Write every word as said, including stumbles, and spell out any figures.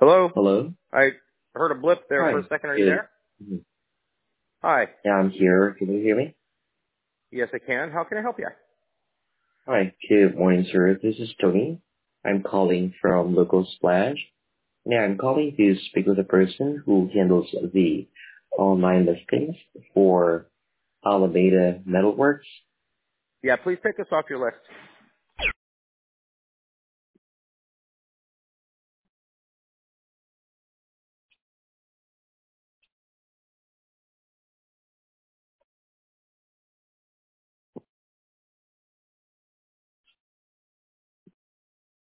Hello? Hello? I heard a blip there for a Hi. second. Are you Good. there? Mhm. Hi. Yeah, I'm here. Can you hear me? Yes, I can. How can I help you? Hi. Good morning, sir. This is Tony. I'm calling from Local Splash. Yeah, I'm calling to speak with the person who handles the online listings for Alameda Metalworks. Yeah, please take us off your list.